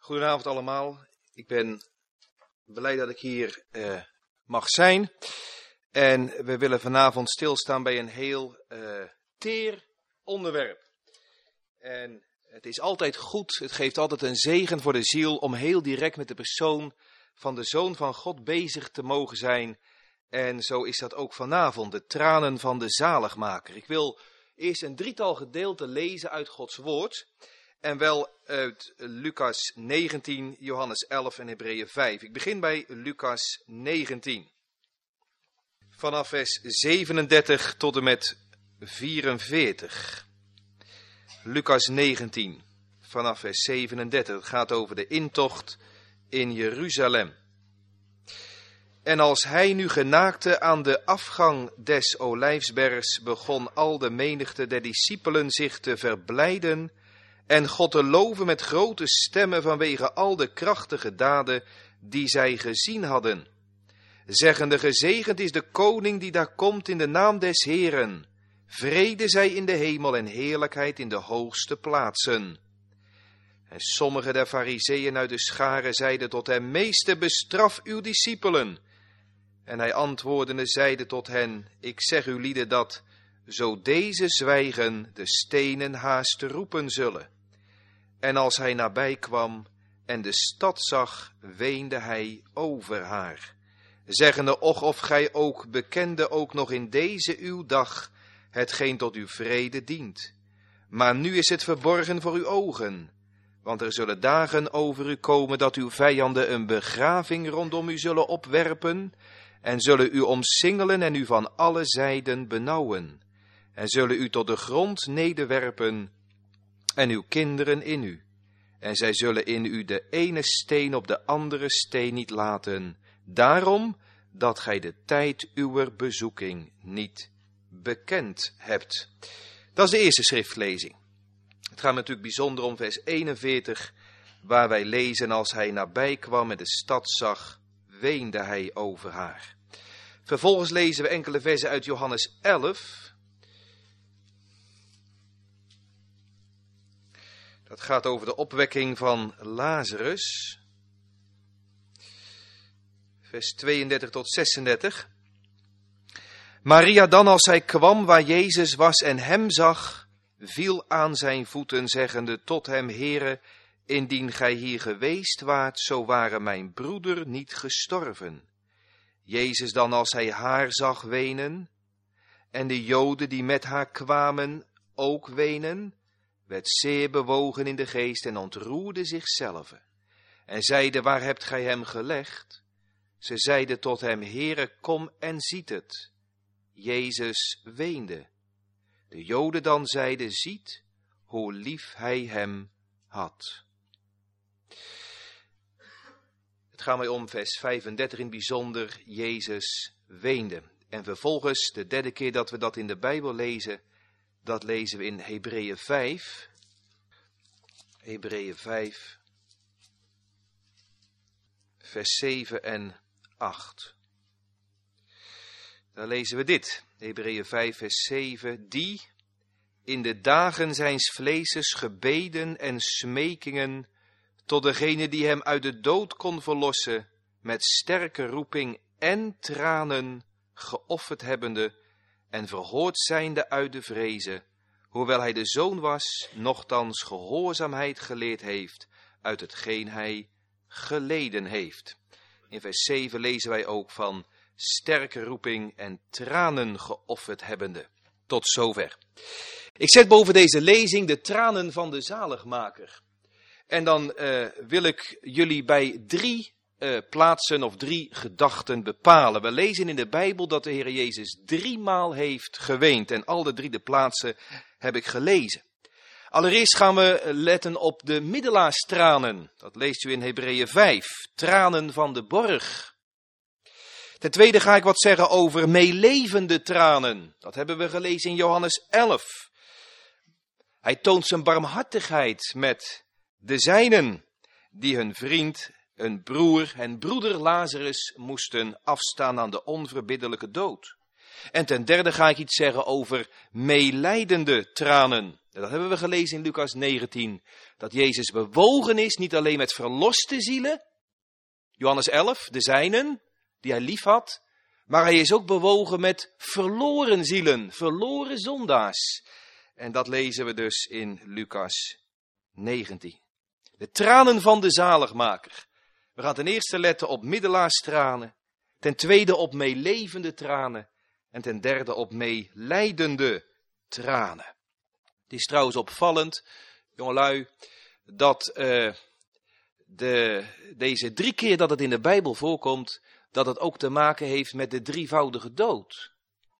Goedenavond allemaal. Ik ben blij dat ik hier mag zijn. En we willen vanavond stilstaan bij een heel teer onderwerp. En het is altijd goed, het geeft altijd een zegen voor de ziel om heel direct met de persoon van de Zoon van God bezig te mogen zijn. En zo is dat ook vanavond, de tranen van de zaligmaker. Ik wil eerst een drietal gedeelten lezen uit Gods woord. En wel uit Lucas 19, Johannes 11 en Hebreeën 5. Ik begin bij Lucas 19. Vanaf vers 37 tot en met 44. Lucas 19, vanaf vers 37. Het gaat over de intocht in Jeruzalem. En als hij nu genaakte aan de afgang des Olijfsbergs, begon al de menigte der discipelen zich te verblijden en God te loven met grote stemmen vanwege al de krachtige daden die zij gezien hadden. Zeggende, gezegend is de koning die daar komt in de naam des Heeren. Vrede zij in de hemel en heerlijkheid in de hoogste plaatsen. En sommige der farizeeën uit de scharen zeiden tot hem, meester, bestraf uw discipelen. En hij antwoordende zeide tot hen, ik zeg u lieden dat, zo deze zwijgen, de stenen haast roepen zullen. En als hij nabij kwam en de stad zag, weende hij over haar. Zeggende, och of gij ook bekende ook nog in deze uw dag, hetgeen tot uw vrede dient. Maar nu is het verborgen voor uw ogen. Want er zullen dagen over u komen dat uw vijanden een begraving rondom u zullen opwerpen, en zullen u omsingelen en u van alle zijden benauwen, en zullen u tot de grond nederwerpen, en uw kinderen in u. En zij zullen in u de ene steen op de andere steen niet laten, daarom dat gij de tijd uwer bezoeking niet bekend hebt. Dat is de eerste schriftlezing. Het gaat natuurlijk bijzonder om vers 41, waar wij lezen, als hij nabij kwam en de stad zag, weende hij over haar. Vervolgens lezen we enkele versen uit Johannes 11. Dat gaat over de opwekking van Lazarus. Vers 32 tot 36. Maria dan, als zij kwam waar Jezus was en hem zag, viel aan zijn voeten, zeggende tot hem, Heere, indien gij hier geweest waart, zo ware mijn broeder niet gestorven. Jezus dan, als hij haar zag wenen, en de Joden die met haar kwamen ook wenen, werd zeer bewogen in de geest en ontroerde zichzelf. En zeide, waar hebt gij hem gelegd? Ze zeiden tot hem, Heere, kom en ziet het. Jezus weende. De Joden dan zeiden, ziet hoe lief hij hem had. Het gaat mij om vers 35 in het bijzonder, Jezus weende. En vervolgens, de derde keer dat we dat in de Bijbel lezen, dat lezen we in Hebreeën 5. Hebreeën 5, vers 7 en 8. Daar lezen we dit. Hebreeën 5, vers 7. Die in de dagen zijns vleeses gebeden en smekingen tot degene die hem uit de dood kon verlossen, met sterke roeping en tranen geofferd hebbende en verhoord zijnde uit de vrezen, hoewel hij de zoon was, nochtans gehoorzaamheid geleerd heeft uit hetgeen hij geleden heeft. In vers 7 lezen wij ook van sterke roeping en tranen geofferd hebbende. Tot zover. Ik zet boven deze lezing de tranen van de zaligmaker. En dan wil ik jullie bij drie plaatsen of drie gedachten bepalen. We lezen in de Bijbel dat de Heer Jezus 3 maal heeft geweend. En al de 3 de plaatsen heb ik gelezen. Allereerst gaan we letten op de middelaarstranen. Dat leest u in Hebreeën 5. Tranen van de borg. Ten tweede ga ik wat zeggen over meelevende tranen. Dat hebben we gelezen in Johannes 11. Hij toont zijn barmhartigheid met de zijnen die hun vriend, hun broer en broeder Lazarus moesten afstaan aan de onverbiddelijke dood. En ten derde ga ik iets zeggen over meelijdende tranen. Dat hebben we gelezen in Lucas 19. Dat Jezus bewogen is, niet alleen met verloste zielen. Johannes 11, de zijnen, die hij lief had. Maar hij is ook bewogen met verloren zielen, verloren zondaars. En dat lezen we dus in Lucas 19. De tranen van de zaligmaker. We gaan ten eerste letten op middelaarstranen. Ten tweede op meelevende tranen. En ten derde op meelijdende tranen. Het is trouwens opvallend, jongelui, dat deze 3 keer dat het in de Bijbel voorkomt, dat het ook te maken heeft met de drievoudige dood.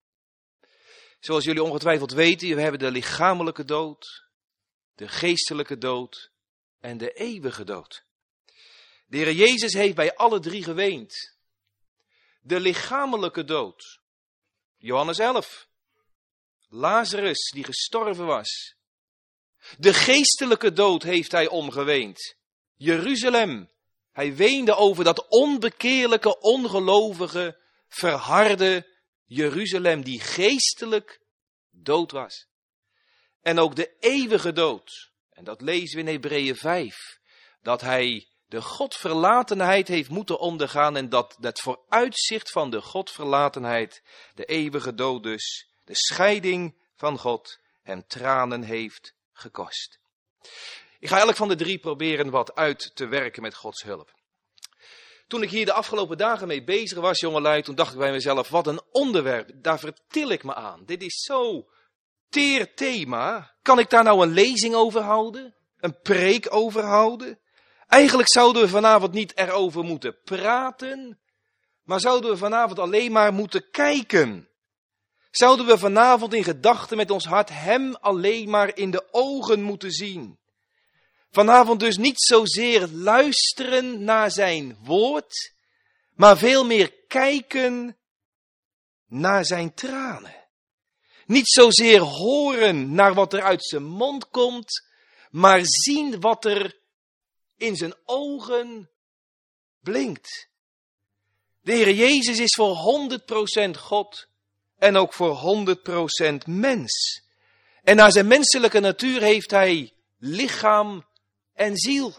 Zoals jullie ongetwijfeld weten, we hebben de lichamelijke dood, de geestelijke dood en de eeuwige dood. De Heer Jezus heeft bij alle 3 geweend. De lichamelijke dood. Johannes 11. Lazarus die gestorven was. De geestelijke dood heeft hij omgeweend. Jeruzalem. Hij weende over dat onbekeerlijke, ongelovige, verharde Jeruzalem die geestelijk dood was. En ook de eeuwige dood. En dat lezen we in Hebreeën 5. Dat hij de godverlatenheid heeft moeten ondergaan en dat het vooruitzicht van de godverlatenheid, de eeuwige dood dus, de scheiding van God, hem tranen heeft gekost. Ik ga elk van de 3 proberen wat uit te werken met Gods hulp. Toen ik hier de afgelopen dagen mee bezig was, jongelui, toen dacht ik bij mezelf, wat een onderwerp, daar vertil ik me aan. Dit is zo teer thema. Kan ik daar nou een lezing over houden? Een preek over houden? Eigenlijk zouden we vanavond niet erover moeten praten, maar zouden we vanavond alleen maar moeten kijken. Zouden we vanavond in gedachten met ons hart hem alleen maar in de ogen moeten zien. Vanavond dus niet zozeer luisteren naar zijn woord, maar veel meer kijken naar zijn tranen. Niet zozeer horen naar wat er uit zijn mond komt, maar zien wat er in zijn ogen blinkt. De Heer Jezus is voor 100% God en ook voor 100% mens. En naar zijn menselijke natuur heeft hij lichaam en ziel.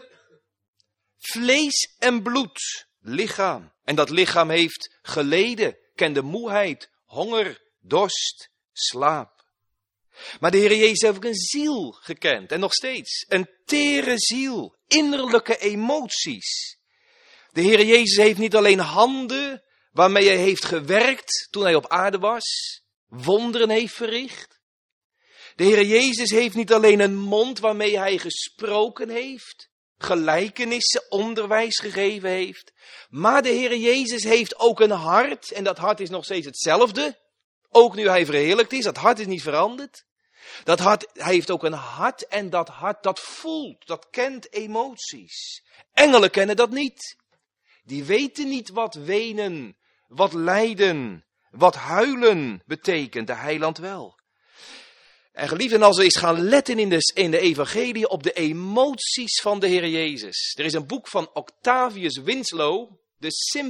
Vlees en bloed, lichaam. En dat lichaam heeft geleden, kende moeheid, honger, dorst, slaap. Maar de Heer Jezus heeft ook een ziel gekend en nog steeds. Een tere ziel, innerlijke emoties. De Heer Jezus heeft niet alleen handen waarmee hij heeft gewerkt toen hij op aarde was, wonderen heeft verricht. De Heer Jezus heeft niet alleen een mond waarmee hij gesproken heeft, gelijkenissen, onderwijs gegeven heeft. Maar de Heer Jezus heeft ook een hart en dat hart is nog steeds hetzelfde. Ook nu hij verheerlijkt is, dat hart is niet veranderd. Dat hart, hij heeft ook een hart en dat hart dat voelt, dat kent emoties. Engelen kennen dat niet. Die weten niet wat wenen, wat lijden, wat huilen betekent, de heiland wel. En geliefden, als we eens gaan letten in de evangelie op de emoties van de Heer Jezus. Er is een boek van Octavius Winslow, The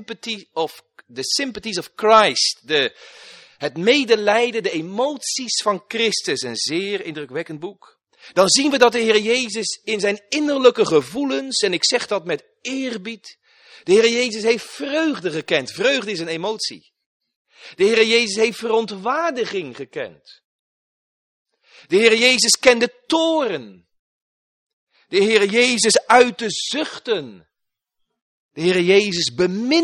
Sympathies of Christ, het medelijden, de emoties van Christus, een zeer indrukwekkend boek. Dan zien we dat de Heer Jezus in zijn innerlijke gevoelens, en ik zeg dat met eerbied, de Heer Jezus heeft vreugde gekend. Vreugde is een emotie. De Heer Jezus heeft verontwaardiging gekend. De Heer Jezus kende toorn. De Heer Jezus uitte zuchten. De Heer Jezus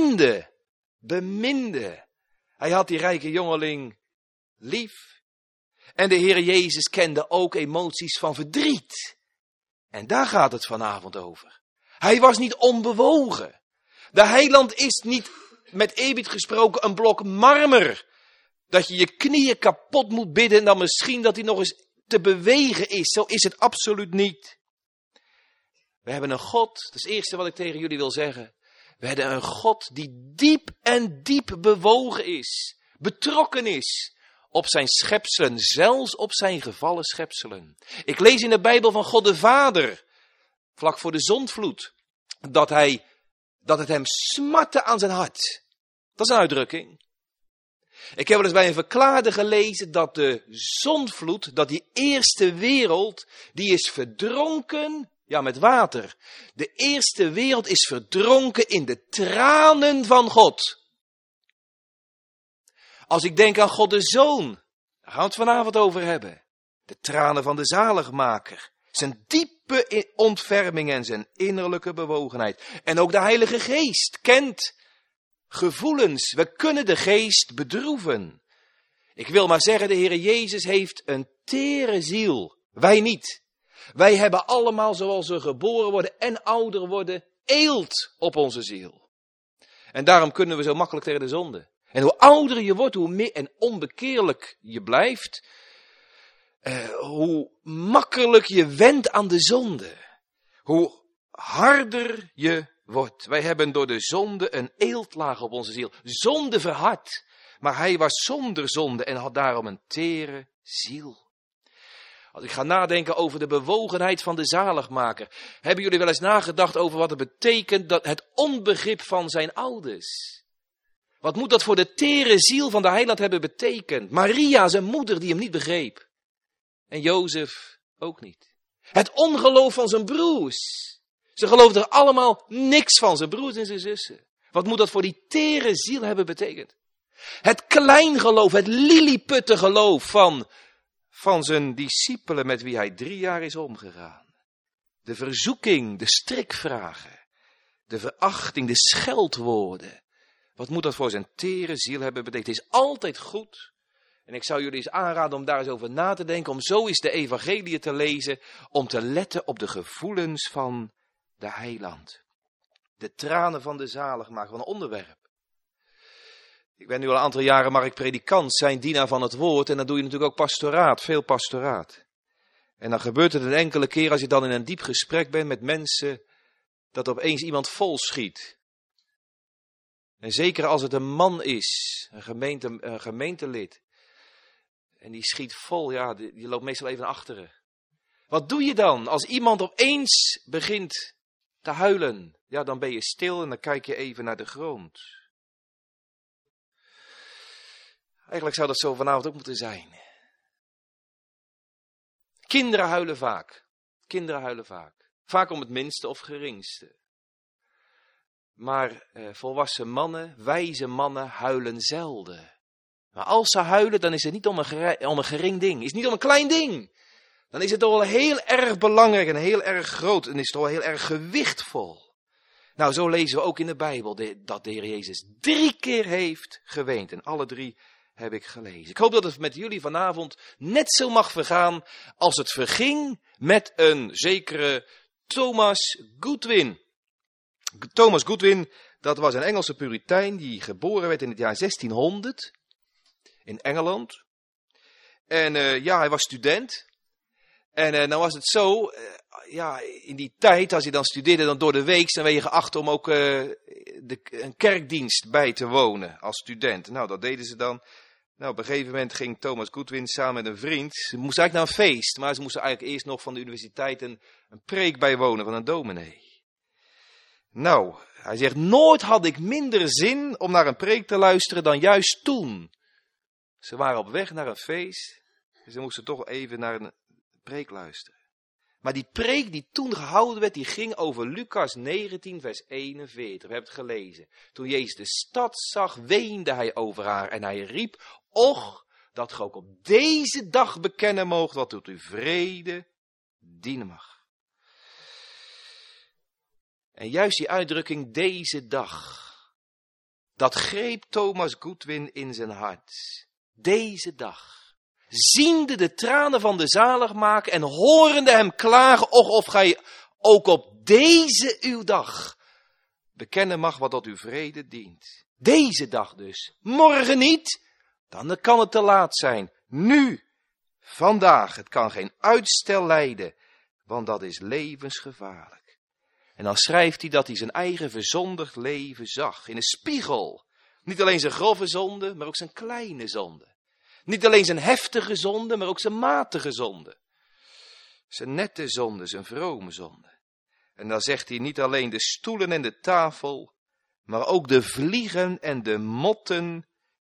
beminde. Hij had die rijke jongeling lief. En de Heer Jezus kende ook emoties van verdriet. En daar gaat het vanavond over. Hij was niet onbewogen. De heiland is niet, met eerbied gesproken, een blok marmer. Dat je je knieën kapot moet bidden en dan misschien dat hij nog eens te bewegen is. Zo is het absoluut niet. We hebben een God, dat is het eerste wat ik tegen jullie wil zeggen. We hebben een God die diep en diep bewogen is. Betrokken is op zijn schepselen, zelfs op zijn gevallen schepselen. Ik lees in de Bijbel van God de Vader, vlak voor de zondvloed, dat het hem smartte aan zijn hart. Dat is een uitdrukking. Ik heb wel eens bij een verklaarder gelezen dat de zondvloed, dat die eerste wereld, die is verdronken, ja, met water. De eerste wereld is verdronken in de tranen van God. Als ik denk aan God de Zoon, daar gaan we het vanavond over hebben. De tranen van de zaligmaker. Zijn diepe ontferming en zijn innerlijke bewogenheid. En ook de Heilige Geest kent gevoelens. We kunnen de Geest bedroeven. Ik wil maar zeggen, de Heer Jezus heeft een tere ziel. Wij niet. Wij hebben allemaal, zoals we geboren worden en ouder worden, eelt op onze ziel. En daarom kunnen we zo makkelijk tegen de zonde. En hoe ouder je wordt, hoe meer en onbekeerlijk je blijft, hoe makkelijk je wendt aan de zonde. Hoe harder je wordt. Wij hebben door de zonde een eeltlaag op onze ziel. Zonde verhard. Maar hij was zonder zonde en had daarom een tere ziel. Als ik ga nadenken over de bewogenheid van de zaligmaker. Hebben jullie wel eens nagedacht over wat het betekent, dat het onbegrip van zijn ouders? Wat moet dat voor de tere ziel van de heiland hebben betekend? Maria, zijn moeder, die hem niet begreep. En Jozef ook niet. Het ongeloof van zijn broers. Ze geloofden er allemaal niks van, zijn broers en zijn zussen. Wat moet dat voor die tere ziel hebben betekend? Het kleingeloof, het lilliputtengeloof van zijn discipelen met wie hij 3 jaar is omgegaan. De verzoeking, de strikvragen, de verachting, de scheldwoorden. Wat moet dat voor zijn tere ziel hebben betekend? Het is altijd goed. En ik zou jullie eens aanraden om daar eens over na te denken. Om zo eens de evangelie te lezen. Om te letten op de gevoelens van de heiland. De tranen van de zaligmaker, van een onderwerp. Ik ben nu al een aantal jaren, mag ik predikant zijn, dienaar van het woord. En dan doe je natuurlijk ook pastoraat, veel pastoraat. En dan gebeurt het een enkele keer als je dan in een diep gesprek bent met mensen, dat opeens iemand vol schiet. En zeker als het een man is, een gemeentelid. En die schiet vol, ja, die loopt meestal even naar achteren. Wat doe je dan als iemand opeens begint te huilen? Ja, dan ben je stil en dan kijk je even naar de grond. Eigenlijk zou dat zo vanavond ook moeten zijn. Kinderen huilen vaak. Kinderen huilen vaak. Vaak om het minste of geringste. Maar volwassen mannen, wijze mannen huilen zelden. Maar als ze huilen, dan is het niet om een gering ding. Is het niet om een klein ding. Dan is het toch wel heel erg belangrijk en heel erg groot. En is het toch wel heel erg gewichtvol. Nou, zo lezen we ook in de Bijbel dat de Heer Jezus 3 keer heeft geweend. En alle 3 heb ik gelezen. Ik hoop dat het met jullie vanavond net zo mag vergaan als het verging met een zekere Thomas Goodwin. Thomas Goodwin, dat was een Engelse puritein die geboren werd in het jaar 1600 in Engeland. En hij was student. En nou was het zo, in die tijd, als je dan studeerde, dan door de week, dan werd je geacht om ook een kerkdienst bij te wonen als student. Nou, dat deden ze dan. Nou, op een gegeven moment ging Thomas Goodwin samen met een vriend. Ze moesten eigenlijk naar een feest, maar ze moesten eigenlijk eerst nog van de universiteit een preek bijwonen van een dominee. Nou, hij zegt, nooit had ik minder zin om naar een preek te luisteren dan juist toen. Ze waren op weg naar een feest en ze moesten toch even naar een preek luisteren. Maar die preek die toen gehouden werd, die ging over Lucas 19 vers 41. We hebben het gelezen. Toen Jezus de stad zag, weende hij over haar en hij riep, och, dat ge ook op deze dag bekennen moogt wat tot uw vrede dienen mag. En juist die uitdrukking deze dag, dat greep Thomas Goodwin in zijn hart. Deze dag. Ziende de tranen van de zaligmaker en horende hem klagen, och of gij ook op deze uw dag bekennen mag wat tot uw vrede dient. Deze dag dus. Morgen niet, dan kan het te laat zijn. Nu, vandaag, het kan geen uitstel lijden, want dat is levensgevaarlijk. En dan schrijft hij dat hij zijn eigen verzondigd leven zag, in een spiegel. Niet alleen zijn grove zonde, maar ook zijn kleine zonde. Niet alleen zijn heftige zonde, maar ook zijn matige zonde. Zijn nette zonde, zijn vrome zonde. En dan zegt hij niet alleen de stoelen en de tafel, maar ook de vliegen en de motten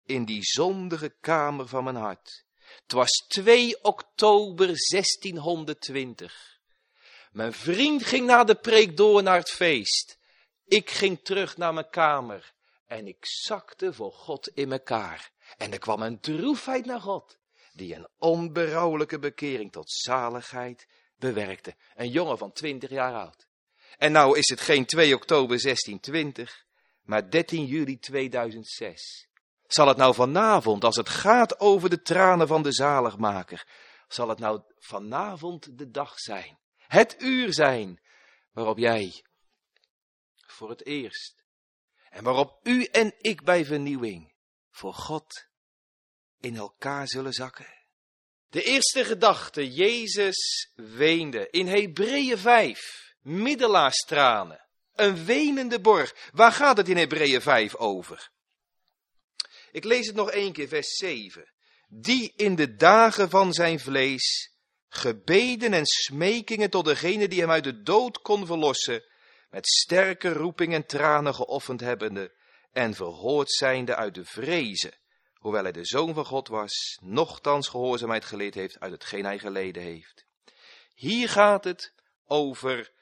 in die zondige kamer van mijn hart. Het was 2 oktober 1620. Mijn vriend ging na de preek door naar het feest. Ik ging terug naar mijn kamer en ik zakte voor God in elkaar. En er kwam een droefheid naar God, die een onberouwelijke bekering tot zaligheid bewerkte. Een jongen van 20 jaar oud. En nou is het geen 2 oktober 1620, maar 13 juli 2006. Zal het nou vanavond, als het gaat over de tranen van de zaligmaker, zal het nou vanavond de dag zijn, het uur zijn, waarop jij voor het eerst, en waarop u en ik bij vernieuwing, voor God in elkaar zullen zakken? De eerste gedachte, Jezus weende. In Hebreeën 5, middelaarstranen, een wenende borg. Waar gaat het in Hebreeën 5 over? Ik lees het nog 1 keer, vers 7. Die in de dagen van zijn vlees gebeden en smekingen tot degene die hem uit de dood kon verlossen, met sterke roeping en tranen geoffend hebbende en verhoord zijnde uit de vrezen, hoewel hij de Zoon van God was, nochtans gehoorzaamheid geleerd heeft uit hetgeen hij geleden heeft. Hier gaat het over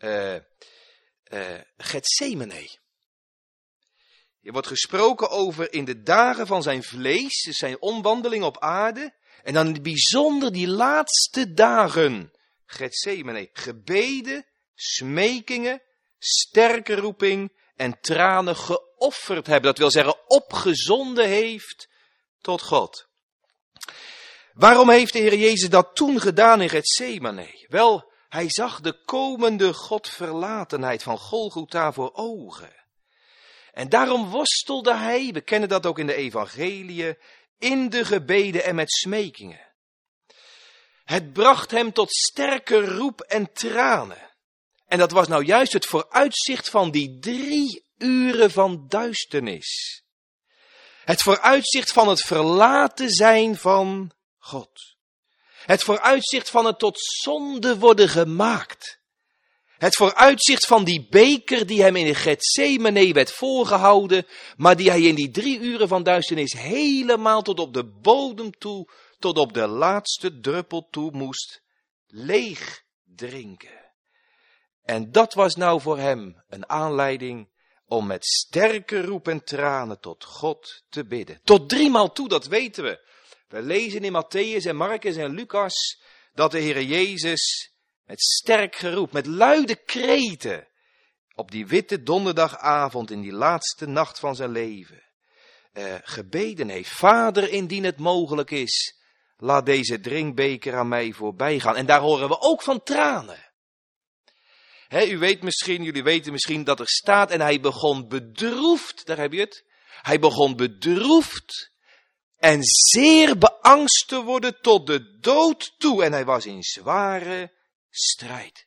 Getsemane. Er wordt gesproken over in de dagen van zijn vlees, dus zijn omwandeling op aarde. En dan in het bijzonder die laatste dagen, Getsemane, gebeden, smekingen, sterke roeping en tranen geofferd hebben. Dat wil zeggen opgezonden heeft tot God. Waarom heeft de Heer Jezus dat toen gedaan in Getsemane? Wel, hij zag de komende Godverlatenheid van Golgotha voor ogen. En daarom worstelde hij, we kennen dat ook in de evangeliën, in de gebeden en met smekingen. Het bracht hem tot sterke roep en tranen. En dat was nou juist het vooruitzicht van die 3 uren van duisternis. Het vooruitzicht van het verlaten zijn van God. Het vooruitzicht van het tot zonde worden gemaakt. Het vooruitzicht van die beker die hem in de Getsemane werd voorgehouden, maar die hij in die 3 uren van duisternis helemaal tot op de bodem toe, tot op de laatste druppel toe moest leeg drinken. En dat was nou voor hem een aanleiding om met sterke roep en tranen tot God te bidden. Tot 3 maal toe, dat weten we. We lezen in Matthäus en Marcus en Lucas dat de Heer Jezus met sterk geroep, met luide kreten, op die witte donderdagavond in die laatste nacht van zijn leven, gebeden heeft. Vader, indien het mogelijk is, laat deze drinkbeker aan mij voorbij gaan. En daar horen we ook van tranen. Jullie weten misschien dat er staat, en hij begon bedroefd, daar heb je het. Hij begon bedroefd en zeer beangst te worden tot de dood toe. En hij was in zware strijd.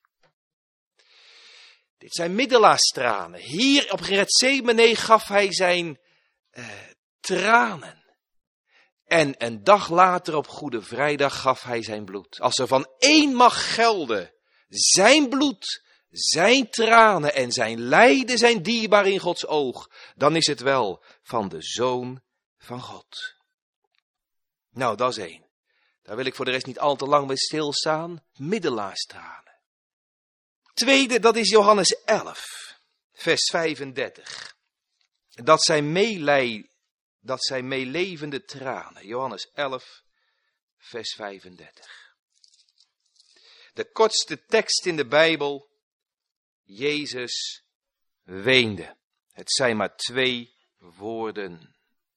Dit zijn middelaarstranen. Hier op Getsemane gaf hij zijn tranen. En een dag later op Goede Vrijdag gaf hij zijn bloed. Als er van één mag gelden, zijn bloed, zijn tranen en zijn lijden zijn dierbaar in Gods oog, dan is het wel van de Zoon van God. Nou, dat is 1. Daar wil ik voor de rest niet al te lang bij stilstaan. Middelaarstranen. Tweede, dat is Johannes 11, vers 35. Dat zijn meelevende tranen. Johannes 11, vers 35. De kortste tekst in de Bijbel. Jezus weende. Het zijn maar 2 woorden.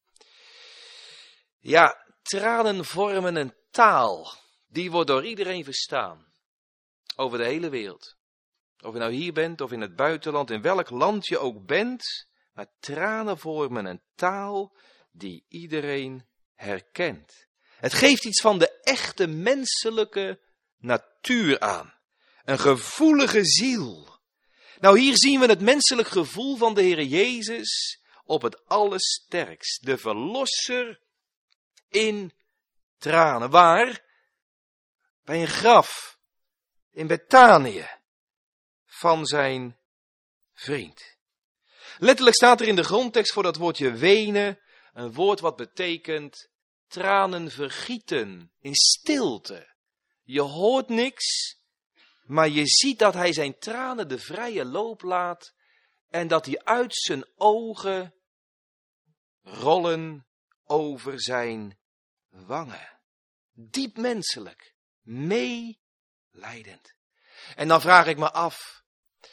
Ja, tranen vormen een taal. Die wordt door iedereen verstaan. Over de hele wereld. Of je nou hier bent of in het buitenland, in welk land je ook bent. Maar tranen vormen een taal die iedereen herkent. Het geeft iets van de echte menselijke natuur aan. Een gevoelige ziel. Nou, hier zien we het menselijk gevoel van de Heer Jezus op het allersterkst. De verlosser in tranen. Waar? Bij een graf. In Betanië. Van zijn vriend. Letterlijk staat er in de grondtekst voor dat woordje wenen. Een woord wat betekent tranen vergieten in stilte. Je hoort niks, maar je ziet dat hij zijn tranen de vrije loop laat en dat die uit zijn ogen rollen over zijn wangen. Diep menselijk, meelijdend. En dan vraag ik me af,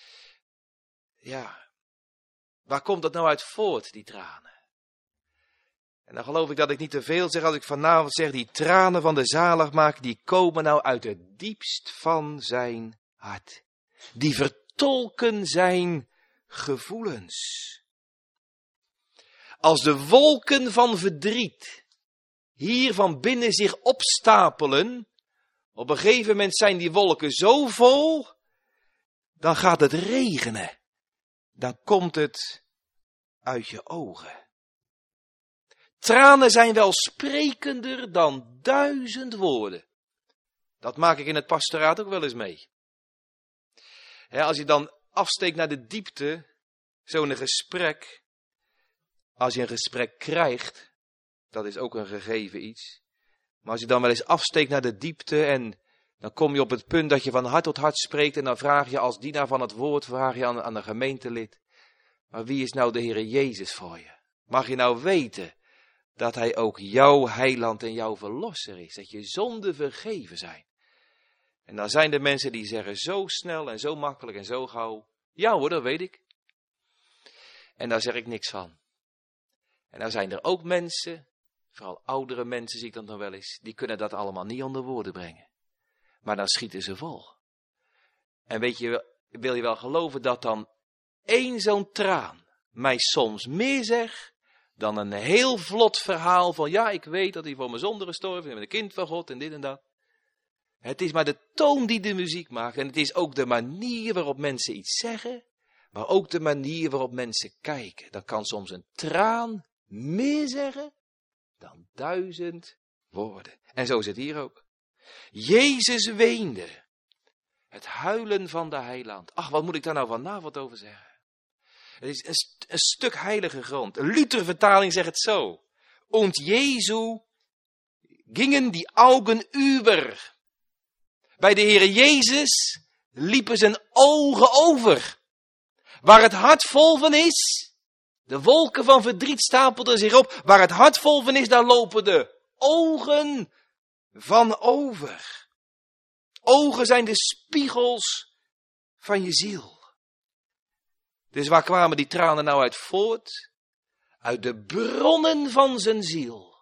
ja, waar komt dat nou uit voort, die tranen? En dan geloof ik dat ik niet te veel zeg als ik vanavond zeg, die tranen van de zaligmaker, die komen nou uit het diepst van zijn hart. Die vertolken zijn gevoelens. Als de wolken van verdriet hier van binnen zich opstapelen, op een gegeven moment zijn die wolken zo vol, dan gaat het regenen. Dan komt het uit je ogen. Tranen zijn wel sprekender dan 1000 woorden. Dat maak ik in het pastoraat ook wel eens mee. Als je dan afsteekt naar de diepte, zo'n gesprek, als je een gesprek krijgt, dat is ook een gegeven iets. Maar als je dan wel eens afsteekt naar de diepte en dan kom je op het punt dat je van hart tot hart spreekt en dan vraag je als dienaar van het woord, vraag je aan een gemeentelid, maar wie is nou de Heere Jezus voor je? Mag je nou weten dat hij ook jouw heiland en jouw verlosser is, dat je zonden vergeven zijn? En dan zijn er mensen die zeggen zo snel en zo makkelijk en zo gauw, ja hoor, dat weet ik. En daar zeg ik niks van. En dan zijn er ook mensen, vooral oudere mensen zie ik dat nog wel eens, die kunnen dat allemaal niet onder woorden brengen. Maar dan schieten ze vol. En weet je, wil je wel geloven dat dan één zo'n traan mij soms meer zegt dan een heel vlot verhaal van, ja, ik weet dat hij voor mijn zonde gestorven is, ik ben een kind van God en dit en dat. Het is maar de toon die de muziek maakt en het is ook de manier waarop mensen iets zeggen, maar ook de manier waarop mensen kijken. Dan kan soms een traan meer zeggen dan 1000 woorden. En zo is het hier ook. Jezus weende. Het huilen van de heiland. Ach, wat moet ik daar nou vanavond over zeggen? Het is een stuk heilige grond. Een Luther-vertaling zegt het zo. Und Jesu gingen die Augen über. Bij de Heere Jezus liepen zijn ogen over. Waar het hart vol van is, de wolken van verdriet stapelden zich op. Waar het hart vol van is, daar lopen de ogen van over. Ogen zijn de spiegels van je ziel. Dus waar kwamen die tranen nou uit voort? Uit de bronnen van zijn ziel.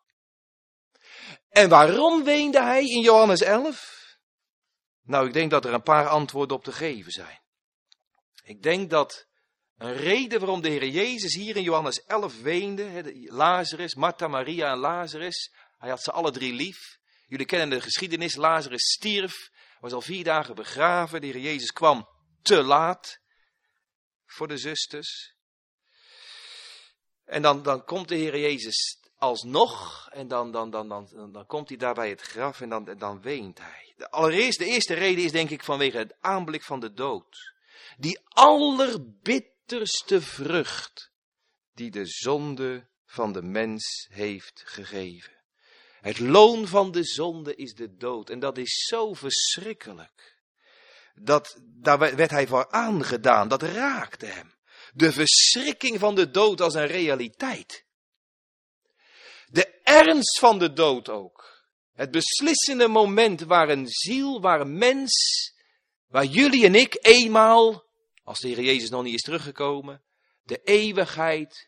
En waarom weende hij in Johannes 11? Nou, ik denk dat er een paar antwoorden op te geven zijn. Ik denk dat een reden waarom de Heer Jezus hier in Johannes 11 weende, Lazarus, Martha, Maria en Lazarus, hij had ze alle drie lief. Jullie kennen de geschiedenis, Lazarus stierf, was al 4 dagen begraven, de Heer Jezus kwam te laat voor de zusters. En dan komt de Heer Jezus alsnog en dan komt hij daar bij het graf en dan weent hij. De eerste reden is denk ik vanwege het aanblik van de dood. Die allerbitterste vrucht die de zonde van de mens heeft gegeven. Het loon van de zonde is de dood en dat is zo verschrikkelijk. Daar werd hij voor aangedaan, dat raakte hem. De verschrikking van de dood als een realiteit. De ernst van de dood ook. Het beslissende moment waar een ziel, waar een mens, waar jullie en ik eenmaal, als de Heer Jezus nog niet is teruggekomen, de eeuwigheid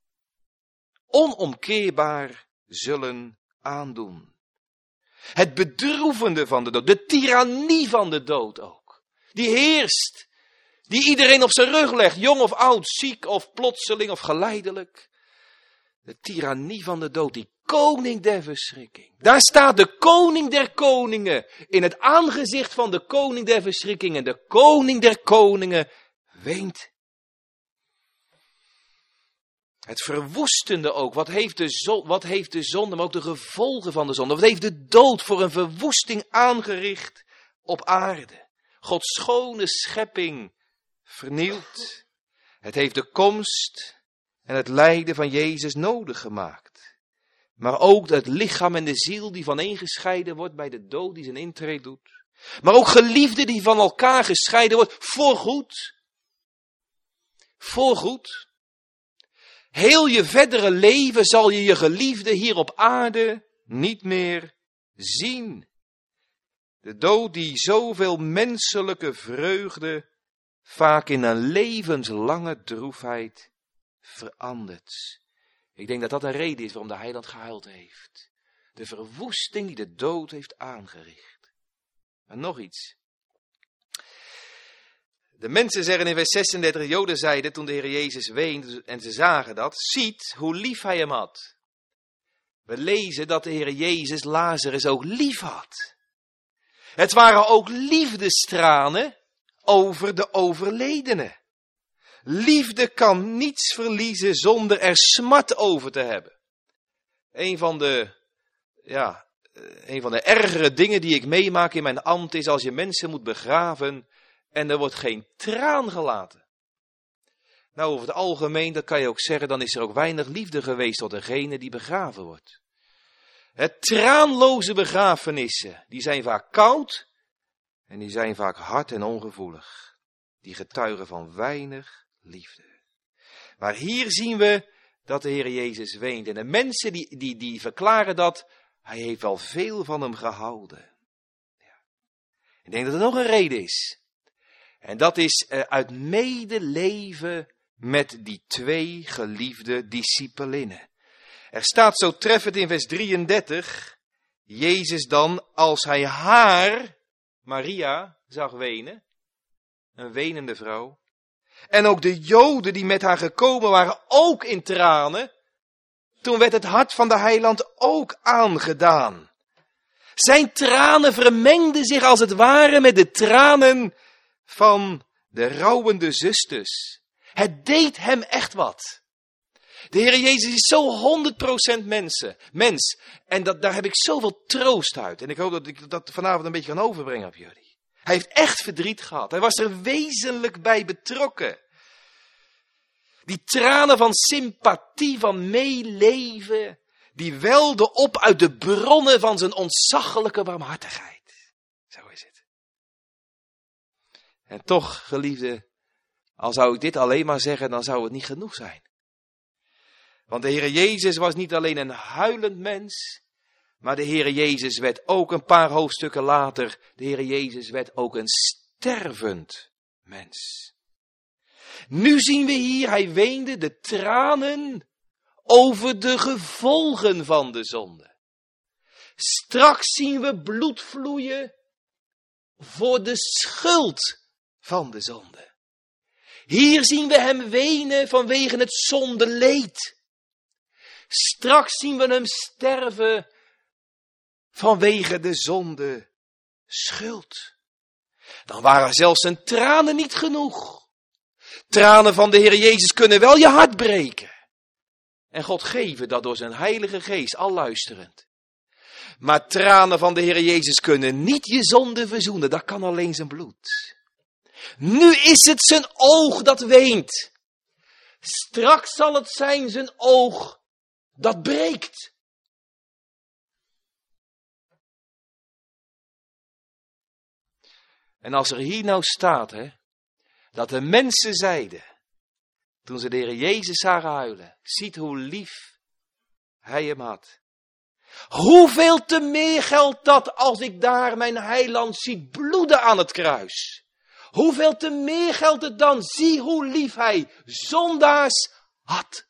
onomkeerbaar zullen aandoen. Het bedroevende van de dood, de tirannie van de dood ook. Die heerst, die iedereen op zijn rug legt, jong of oud, ziek of plotseling of geleidelijk. De tirannie van de dood, die koning der verschrikking. Daar staat de koning der koningen in het aangezicht van de koning der verschrikking. En de koning der koningen weent. Het verwoestende ook. Wat heeft de zonde, maar ook de gevolgen van de zonde. Wat heeft de dood voor een verwoesting aangericht op aarde. Gods schone schepping vernield. Het heeft de komst en het lijden van Jezus nodig gemaakt. Maar ook het lichaam en de ziel die vaneengescheiden wordt bij de dood die zijn intrede doet. Maar ook geliefden die van elkaar gescheiden wordt, voorgoed. Voorgoed. Heel je verdere leven zal je geliefde hier op aarde niet meer zien. De dood die zoveel menselijke vreugde vaak in een levenslange droefheid verandert. Ik denk dat dat een reden is waarom de heiland gehuild heeft. De verwoesting die de dood heeft aangericht. En nog iets. De mensen zeggen in vers 36, Joden zeiden toen de Heer Jezus weende en ze zagen dat, ziet hoe lief hij hem had. We lezen dat de Heer Jezus Lazarus ook lief had. Het waren ook liefdestranen over de overledene. Liefde kan niets verliezen zonder er smart over te hebben. Een van de ergere dingen die ik meemaak in mijn ambt is als je mensen moet begraven en er wordt geen traan gelaten. Nou, over het algemeen, dat kan je ook zeggen, dan is er ook weinig liefde geweest tot degene die begraven wordt. Traanloze begrafenissen, die zijn vaak koud en die zijn vaak hard en ongevoelig. Die getuigen van weinig liefde. Maar hier zien we dat de Heer Jezus weent. En de mensen die verklaren dat, hij heeft wel veel van hem gehouden. Ja. Ik denk dat er nog een reden is. En dat is uit medeleven met die twee geliefde discipelinnen. Er staat zo treffend in vers 33, Jezus dan, als hij haar, Maria, zag wenen, een wenende vrouw, en ook de Joden die met haar gekomen waren, ook in tranen, toen werd het hart van de heiland ook aangedaan. Zijn tranen vermengden zich als het ware met de tranen van de rouwende zusters. Het deed hem echt wat. De Heer Jezus is zo 100% mens. En daar heb ik zoveel troost uit. En ik hoop dat ik dat vanavond een beetje kan overbrengen op jullie. Hij heeft echt verdriet gehad. Hij was er wezenlijk bij betrokken. Die tranen van sympathie, van meeleven, die welden op uit de bronnen van zijn ontzaglijke barmhartigheid. Zo is het. En toch, geliefde, al zou ik dit alleen maar zeggen, dan zou het niet genoeg zijn. Want de Heer Jezus was niet alleen een huilend mens, maar de Heer Jezus werd ook een paar hoofdstukken later, de Heer Jezus werd ook een stervend mens. Nu zien we hier, hij weende de tranen over de gevolgen van de zonde. Straks zien we bloed vloeien voor de schuld van de zonde. Hier zien we hem wenen vanwege het zondeleed. Straks zien we hem sterven vanwege de zonde schuld. Dan waren zelfs zijn tranen niet genoeg. Tranen van de Heer Jezus kunnen wel je hart breken. En God geven dat door zijn heilige geest, alluisterend. Maar tranen van de Heer Jezus kunnen niet je zonde verzoenen. Dat kan alleen zijn bloed. Nu is het zijn oog dat weent. Straks zal het zijn zijn oog dat breekt. En als er hier nou staat, dat de mensen zeiden, toen ze de Heer Jezus zagen huilen, ziet hoe lief hij hem had. Hoeveel te meer geldt dat als ik daar mijn heiland zie bloeden aan het kruis. Hoeveel te meer geldt het dan, zie hoe lief hij zondaars had.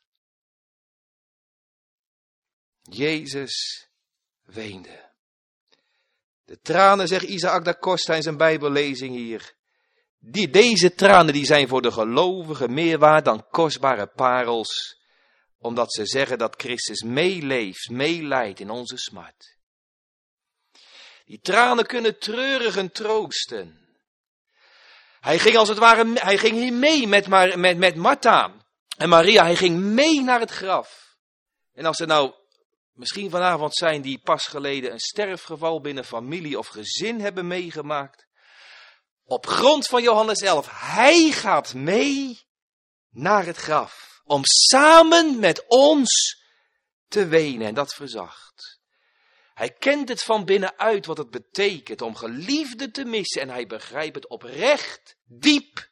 Jezus weende. De tranen, zegt Isaac da Costa in zijn bijbellezing hier. Deze tranen die zijn voor de gelovigen meer waard dan kostbare parels. Omdat ze zeggen dat Christus meeleeft, meelijdt in onze smart. Die tranen kunnen treurigen troosten. Hij ging als het ware, hij ging hier mee met Martha en Maria. Hij ging mee naar het graf. En als er nou misschien vanavond zijn die pas geleden een sterfgeval binnen familie of gezin hebben meegemaakt. Op grond van Johannes 11, hij gaat mee naar het graf. om samen met ons te wenen. En dat verzacht. Hij kent het van binnenuit wat het betekent om geliefden te missen. En hij begrijpt het oprecht, diep.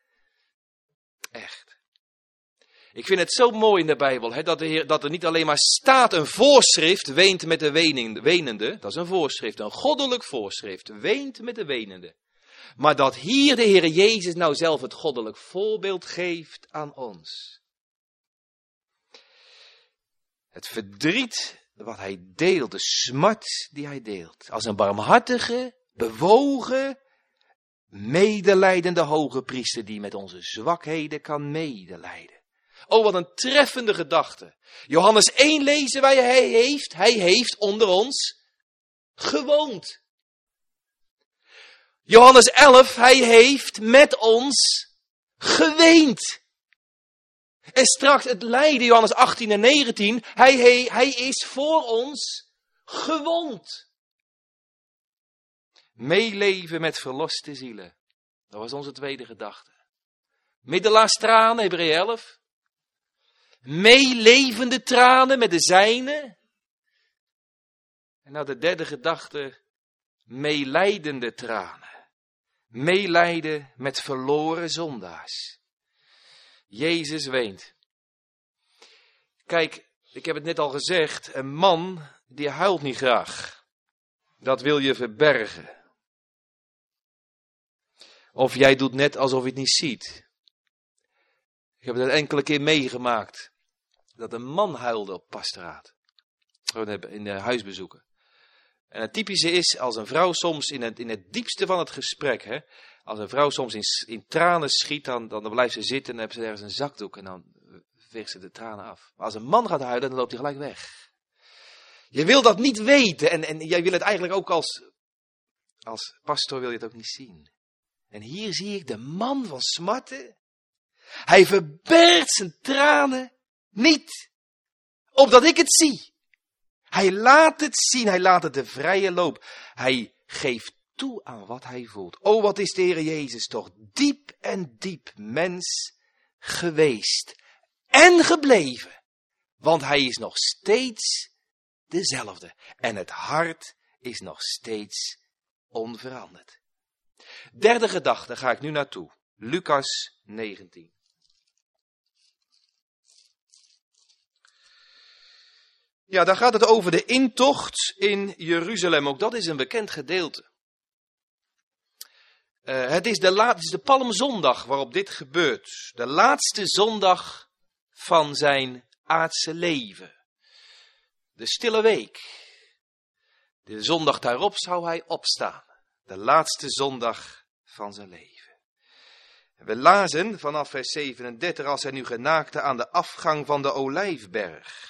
Echt. Ik vind het zo mooi in de Bijbel, hè, dat er niet alleen maar staat een voorschrift, weent met de wenende. Dat is een voorschrift, een goddelijk voorschrift, weent met de wenende. Maar dat hier de Heer Jezus nou zelf het goddelijk voorbeeld geeft aan ons. Het verdriet wat hij deelt, de smart die hij deelt. Als een barmhartige, bewogen, medelijdende hoge priester die met onze zwakheden kan medelijden. Oh, wat een treffende gedachte. Johannes 1 lezen wij, hij heeft onder ons gewoond. Johannes 11, hij heeft met ons geweend. En straks het lijden, Johannes 18 en 19, hij is voor ons gewond. Meeleven met verloste zielen. Dat was onze tweede gedachte. Middelaarstranen, Hebreeën 11. Meelevende tranen met de zijne. En nou de derde gedachte, meelijdende tranen. Meelijden met verloren zondaars. Jezus weent. Kijk, ik heb het net al gezegd, een man die huilt niet graag. Dat wil je verbergen. Of jij doet net alsof je het niet ziet. Ik heb het enkele keer meegemaakt. Dat een man huilde op pastoraat. In de huisbezoeken. En het typische is, als een vrouw soms in het diepste van het gesprek, hè, als een vrouw soms in tranen schiet, dan blijft ze zitten en dan heeft ze ergens een zakdoek en dan veegt ze de tranen af. Maar als een man gaat huilen, dan loopt hij gelijk weg. Je wil dat niet weten en jij wil het eigenlijk ook als pastor wil je het ook niet zien. En hier zie ik de man van smarten. Hij verbergt zijn tranen niet, opdat ik het zie. Hij laat het zien, hij laat het de vrije loop. Hij geeft toe aan wat hij voelt. O, wat is de Heer Jezus toch diep en diep mens geweest en gebleven. Want hij is nog steeds dezelfde. En het hart is nog steeds onveranderd. Derde gedachte ga ik nu naartoe. Lucas 19. Ja, daar gaat het over de intocht in Jeruzalem. Ook dat is een bekend gedeelte. Het is de Palmzondag waarop dit gebeurt. De laatste zondag van zijn aardse leven. De stille week. De zondag daarop zou hij opstaan. De laatste zondag van zijn leven. We lazen vanaf vers 37 als hij nu genaakte aan de afgang van de Olijfberg.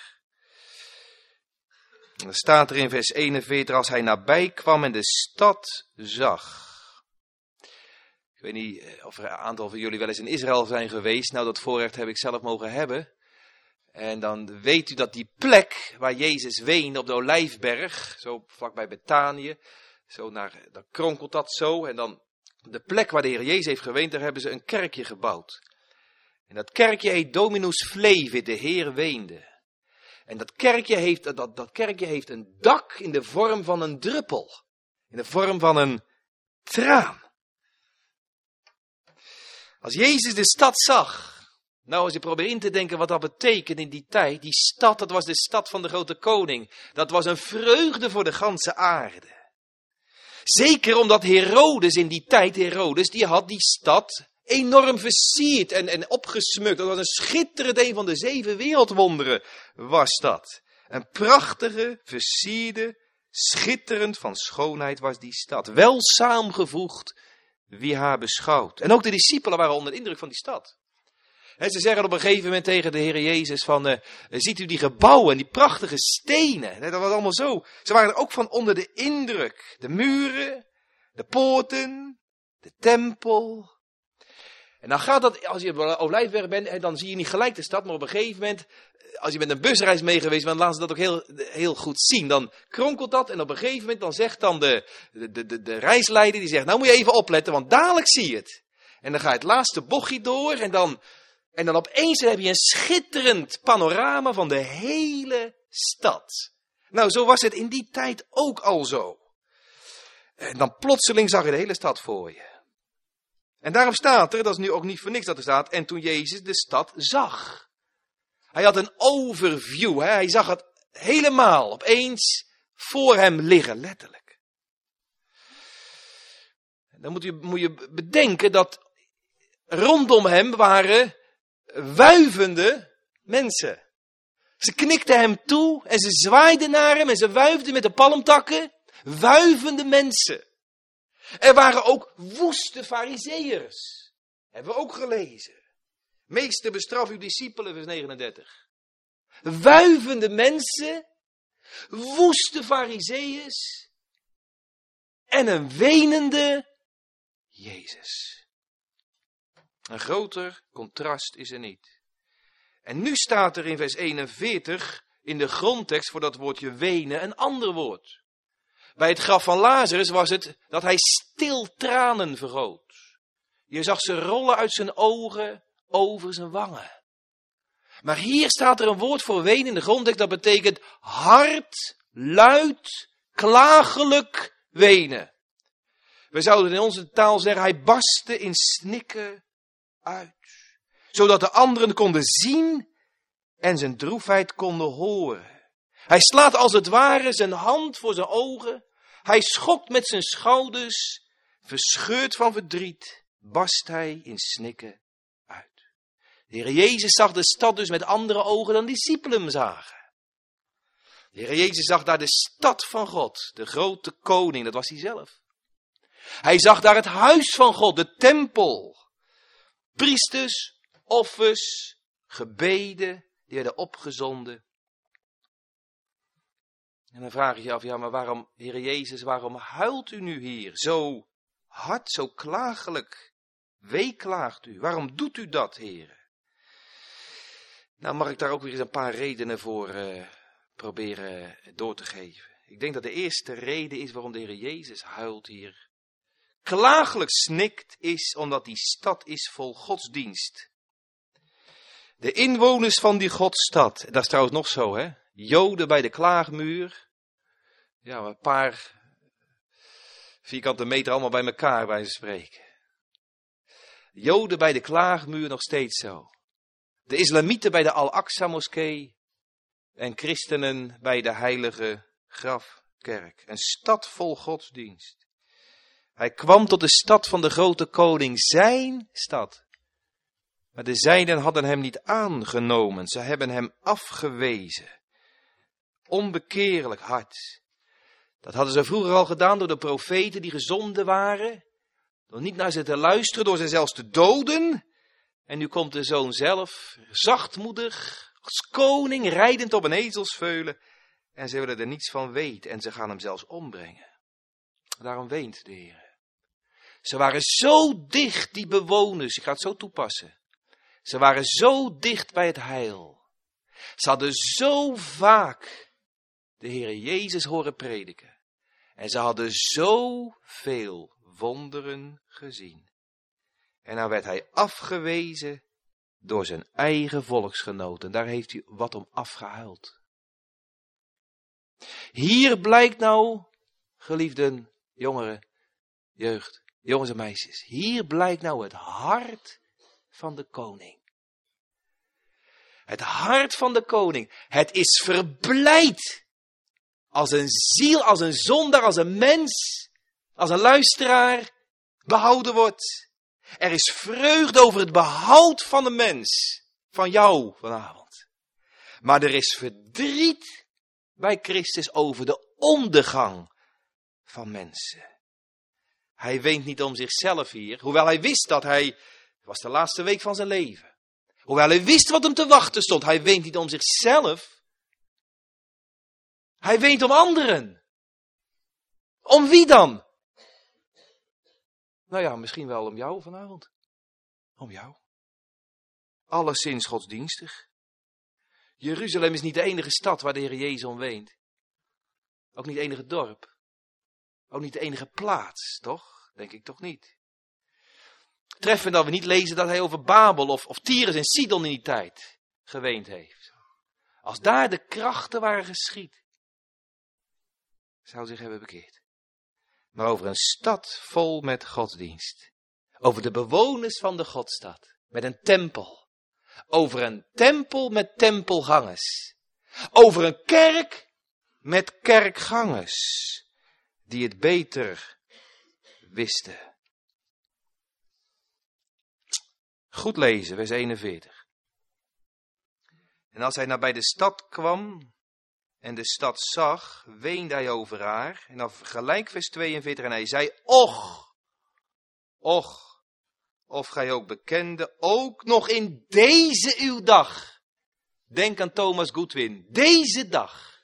En dan staat er in vers 41 als hij nabij kwam en de stad zag. Ik weet niet of er een aantal van jullie wel eens in Israël zijn geweest. Nou, dat voorrecht heb ik zelf mogen hebben. En dan weet u dat die plek waar Jezus weende op de Olijfberg, zo vlakbij Betanië, daar kronkelt dat zo. En dan de plek waar de Heer Jezus heeft geweend, daar hebben ze een kerkje gebouwd. En dat kerkje heet Dominus Flevit, de Heer weende. En dat kerkje heeft een dak in de vorm van een druppel. In de vorm van een traan. Als Jezus de stad zag. Nou, als je probeert in te denken wat dat betekent in die tijd. Die stad, dat was de stad van de grote koning. Dat was een vreugde voor de ganse aarde. Zeker omdat Herodes in die tijd, die had die stad enorm versierd en opgesmukt. Dat was een schitterend, een van de 7 wereldwonderen was dat. Een prachtige, versierde, schitterend van schoonheid was die stad. Wel saamgevoegd wie haar beschouwt. En ook de discipelen waren onder de indruk van die stad. He, ze zeggen op een gegeven moment tegen de Heer Jezus van, ziet u die gebouwen, die prachtige stenen. Dat was allemaal zo. Ze waren er ook van onder de indruk. De muren, de poorten, de tempel. En dan gaat dat, als je op de Olijfberg bent, dan zie je niet gelijk de stad, maar op een gegeven moment, als je met een busreis mee geweest bent, dan laten ze dat ook heel goed zien. Dan kronkelt dat en op een gegeven moment, dan zegt dan de reisleider, die zegt, nou moet je even opletten, want dadelijk zie je het. En dan ga je het laatste bochtje door en dan En dan opeens heb je een schitterend panorama van de hele stad. Nou, zo was het in die tijd ook al zo. En dan plotseling zag je de hele stad voor je. En daarom staat er, dat is nu ook niet voor niks dat er staat, en toen Jezus de stad zag. Hij had een overview, hè? Hij zag het helemaal opeens voor hem liggen, letterlijk. Dan moet je bedenken dat rondom hem waren wuivende mensen. Ze knikten hem toe en ze zwaaiden naar hem en ze wuifden met de palmtakken. Wuivende mensen. Er waren ook woeste farizeeërs. Hebben we ook gelezen. Meester, bestraf uw discipelen, vers 39. Wuivende mensen, woeste farizeeërs en een wenende Jezus. Een groter contrast is er niet. En nu staat er in vers 41 in de grondtekst voor dat woordje wenen een ander woord. Bij het graf van Lazarus was het dat hij stil tranen vergoot. Je zag ze rollen uit zijn ogen over zijn wangen. Maar hier staat er een woord voor wenen in de grondtekst dat betekent hard, luid, klagelijk wenen. We zouden in onze taal zeggen hij barstte in snikken uit. Zodat de anderen konden zien en zijn droefheid konden horen. Hij slaat als het ware zijn hand voor zijn ogen. Hij schokt met zijn schouders. Verscheurd van verdriet barst hij in snikken uit. De Heer Jezus zag de stad dus met andere ogen dan de discipelen hem zagen. De Heer Jezus zag daar de stad van God, de grote koning, dat was hij zelf. Hij zag daar het huis van God, de tempel. Priesters, offers, gebeden, die werden opgezonden. En dan vraag je je af, ja, maar waarom, Heer Jezus, waarom huilt u nu hier? Zo hard, zo klagelijk. Weeklaagt u. Waarom doet u dat, Heer? Nou, mag ik daar ook weer eens een paar redenen voor proberen door te geven. Ik denk dat de eerste reden is waarom de Heer Jezus huilt hier. Klagelijk snikt is omdat die stad is vol godsdienst. De inwoners van die Godstad, dat is trouwens nog zo, hè? Joden bij de klaagmuur. Ja, een paar vierkante meter allemaal bij elkaar, bij ze spreken. Joden bij de klaagmuur nog steeds zo. De islamieten bij de Al-Aqsa-moskee. En christenen bij de heilige grafkerk. Een stad vol godsdienst. Hij kwam tot de stad van de grote koning, zijn stad. Maar de zijnen hadden hem niet aangenomen. Ze hebben hem afgewezen. Onbekeerlijk hard. Dat hadden ze vroeger al gedaan door de profeten die gezonden waren. Door niet naar ze te luisteren, door ze zelfs te doden. En nu komt de zoon zelf, zachtmoedig, als koning, rijdend op een ezelsveulen. En ze willen er niets van weten en ze gaan hem zelfs ombrengen. Daarom weent de Heer. Ze waren zo dicht, die bewoners, ik ga het zo toepassen. Ze waren zo dicht bij het heil. Ze hadden zo vaak de Heer Jezus horen prediken. En ze hadden zoveel wonderen gezien. En nou werd hij afgewezen door zijn eigen volksgenoten. Daar heeft hij wat om afgehuild. Hier blijkt nou, geliefden, jongeren, jeugd, jongens en meisjes. Hier blijkt nou het hart van de koning. Het hart van de koning. Het is verblijd. Als een ziel, als een zondaar, als een mens, als een luisteraar behouden wordt. Er is vreugde over het behoud van de mens. Van jou vanavond. Maar er is verdriet bij Christus over de ondergang van mensen. Hij weent niet om zichzelf hier. Hoewel hij wist dat het was de laatste week van zijn leven. Hoewel hij wist wat hem te wachten stond. Hij weent niet om zichzelf. Hij weent om anderen. Om wie dan? Nou ja, misschien wel om jou vanavond. Om jou. Alleszins godsdienstig. Jeruzalem is niet de enige stad waar de Heer Jezus om weent. Ook niet het enige dorp. Ook niet de enige plaats, toch? Denk ik toch niet. treffend dat we niet lezen dat hij over Babel of Tyrus en Sidon in die tijd geweend heeft. Als daar de krachten waren geschied, zou zich hebben bekeerd. Maar over een stad vol met godsdienst. Over de bewoners van de Godstad. Met een tempel. Over een tempel met tempelgangers. Over een kerk met kerkgangers. Die het beter wisten. Goed lezen, vers 41. En als hij naar bij de stad kwam en de stad zag, weende hij over haar. En dan gelijk vers 42 en hij zei, och, of gij ook bekende, ook nog in deze uw dag. Denk aan Thomas Goodwin, deze dag,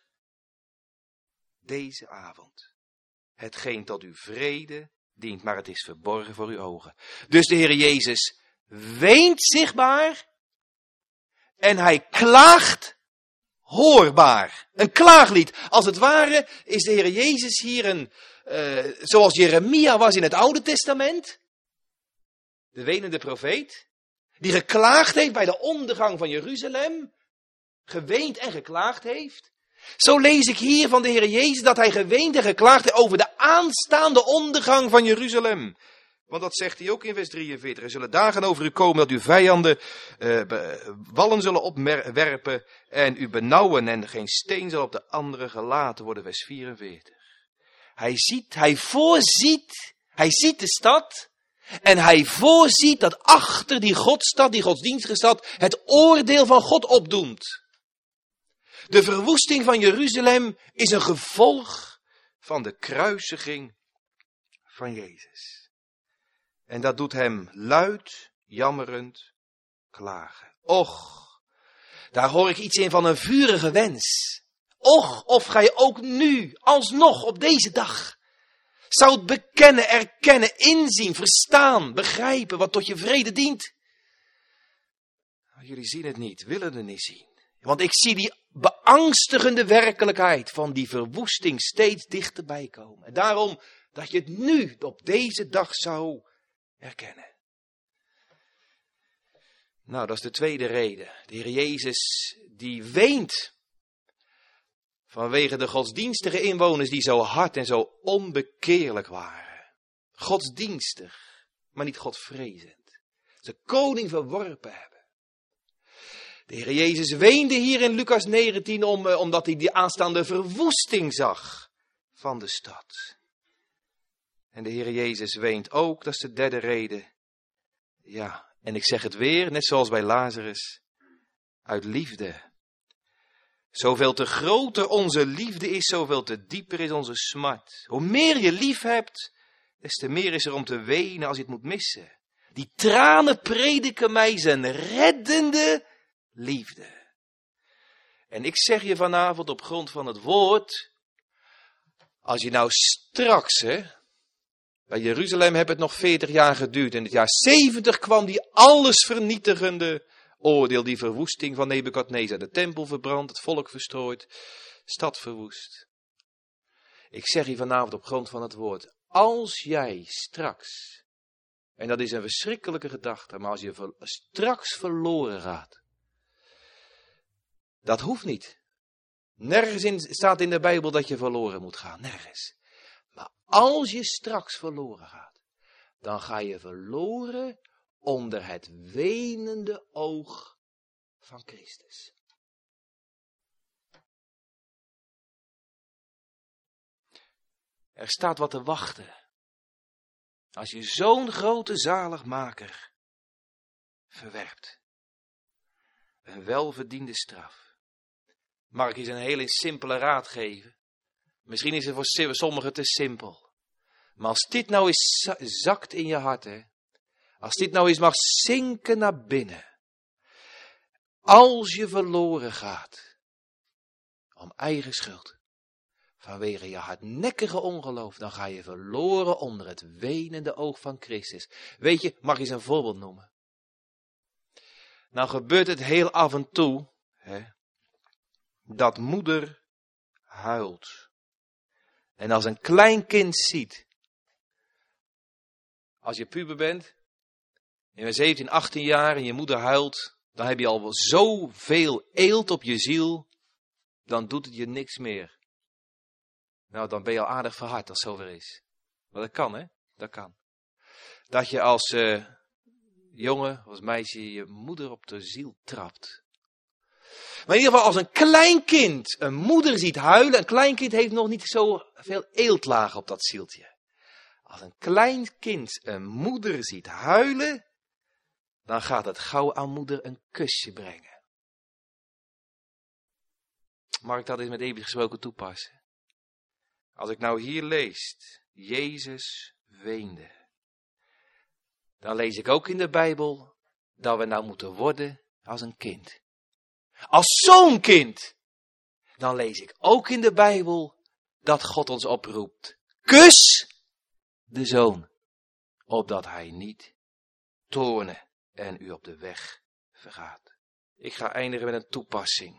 deze avond. Hetgeen tot uw vrede dient, maar het is verborgen voor uw ogen. Dus de Heer Jezus weent zichtbaar en hij klaagt hoorbaar. Een klaaglied. Als het ware is de Heer Jezus hier zoals Jeremia was in het Oude Testament. De wenende profeet. Die geklaagd heeft bij de ondergang van Jeruzalem. Geweend en geklaagd heeft. Zo lees ik hier van de Heer Jezus dat hij geweend en geklaagd heeft over de aanstaande ondergang van Jeruzalem. Want dat zegt hij ook in vers 43. Er zullen dagen over u komen dat uw vijanden wallen zullen opwerpen en u benauwen en geen steen zal op de andere gelaten worden. Vers 44. Hij ziet de stad en hij voorziet dat achter die Godstad, die godsdienstige stad, het oordeel van God opdoemt. De verwoesting van Jeruzalem is een gevolg van de kruisiging van Jezus. En dat doet hem luid, jammerend klagen. Och, daar hoor ik iets in van een vurige wens. Och, of gij ook nu, alsnog op deze dag, zoudt bekennen, erkennen, inzien, verstaan, begrijpen wat tot je vrede dient. Jullie zien het niet, willen het niet zien. Want ik zie die beangstigende werkelijkheid van die verwoesting steeds dichterbij komen. En daarom dat je het nu op deze dag zou erkennen. Nou, dat is de tweede reden. De Heer Jezus die weent vanwege de godsdienstige inwoners die zo hard en zo onbekeerlijk waren. Godsdienstig, maar niet godvrezend. Ze koning verworpen hebben. De Heer Jezus weende hier in Lucas 19 omdat hij die aanstaande verwoesting zag van de stad. En de Heer Jezus weent ook, dat is de derde reden. Ja, en ik zeg het weer, net zoals bij Lazarus, uit liefde. Zoveel te groter onze liefde is, zoveel te dieper is onze smart. Hoe meer je lief hebt, des te meer is er om te wenen als je het moet missen. Die tranen prediken mij zijn reddende liefde. En ik zeg je vanavond op grond van het woord, als je nou straks, bij Jeruzalem heeft het nog 40 jaar geduurd. In het jaar 70 kwam die allesvernietigende oordeel, die verwoesting van Nebukadnezar. De tempel verbrand, het volk verstrooid, stad verwoest. Ik zeg je vanavond op grond van het woord, als jij straks, en dat is een verschrikkelijke gedachte, maar als je straks verloren gaat, dat hoeft niet. Nergens staat in de Bijbel dat je verloren moet gaan, nergens. Maar als je straks verloren gaat, dan ga je verloren onder het wenende oog van Christus. Er staat wat te wachten. Als je zo'n grote zaligmaker verwerpt. Een welverdiende straf. Mag ik je een hele simpele raad geven? Misschien is het voor sommigen te simpel. Maar als dit nou eens zakt in je hart, als dit nou eens mag zinken naar binnen. Als je verloren gaat, om eigen schuld, vanwege je hardnekkige ongeloof, dan ga je verloren onder het wenende oog van Christus. Weet je, mag ik eens een voorbeeld noemen? Nou gebeurt het heel af en toe, dat moeder huilt. En als een klein kind ziet, als je puber bent, je bent 17, 18 jaar en je moeder huilt, dan heb je al wel zoveel eelt op je ziel, dan doet het je niks meer. Nou, dan ben je al aardig verhard als het zover is. Maar dat kan, hè? Dat kan. Dat je als jongen, als meisje, je moeder op de ziel trapt. Maar in ieder geval, als een klein kind een moeder ziet huilen, een klein kind heeft nog niet zoveel eeltlagen op dat zieltje. Als een klein kind een moeder ziet huilen, dan gaat het gauw aan moeder een kusje brengen. Mag ik dat eens met eeuwig gesproken toepassen? Als ik nou hier lees, Jezus weende. Dan lees ik ook in de Bijbel dat we nou moeten worden als een kind. Als zo'n kind. Dan lees ik ook in de Bijbel dat God ons oproept. Kus de zoon, opdat hij niet toorne en u op de weg vergaat. Ik ga eindigen met een toepassing.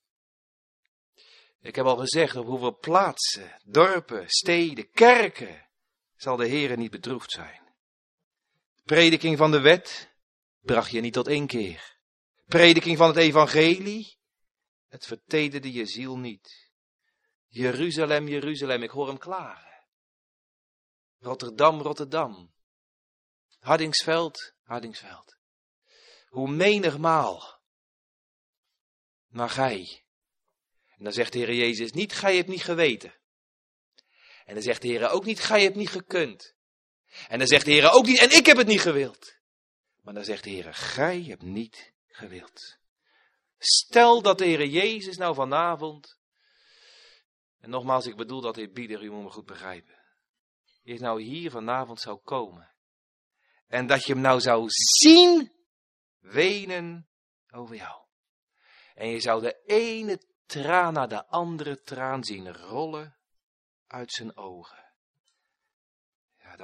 Ik heb al gezegd, op hoeveel plaatsen, dorpen, steden, kerken zal de Heere niet bedroefd zijn. Prediking van de wet bracht je niet tot 1 keer. Prediking van het evangelie, het vertederde je ziel niet. Jeruzalem, Jeruzalem, ik hoor hem klagen. Rotterdam, Rotterdam. Hardingsveld, Hardingsveld. Hoe menigmaal. Maar gij. En dan zegt de Heer Jezus niet, gij hebt niet geweten. En dan zegt de Heer ook niet, gij hebt niet gekund. En dan zegt de Heer ook niet, en ik heb het niet gewild. Maar dan zegt de Heer, gij hebt niet gewild. Stel dat de Heer Jezus nou vanavond, en nogmaals, ik bedoel dat eerbiedig, u moet me goed begrijpen. Is nou hier vanavond zou komen. En dat je hem nou zou zien wenen over jou. En je zou de ene traan na de andere traan zien rollen uit zijn ogen. Ja,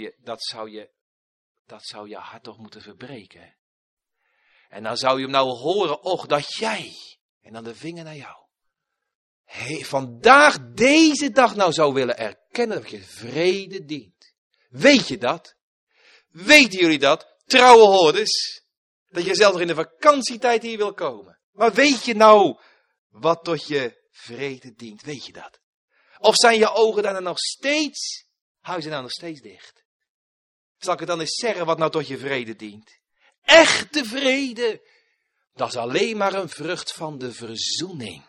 dat zou je hart toch moeten verbreken. En dan zou je hem nou horen, och, dat jij, en dan de vinger naar jou, vandaag, deze dag nou zou willen erkennen dat je vrede dient. Weet je dat? Weten jullie dat? Trouwe hoorders, dat je zelfs nog in de vakantietijd hier wil komen. Maar weet je nou wat tot je vrede dient? Weet je dat? Of zijn je ogen dan nog steeds, hou ze dan nog steeds dicht? Zal ik het dan eens zeggen wat nou tot je vrede dient? Echte vrede, dat is alleen maar een vrucht van de verzoening.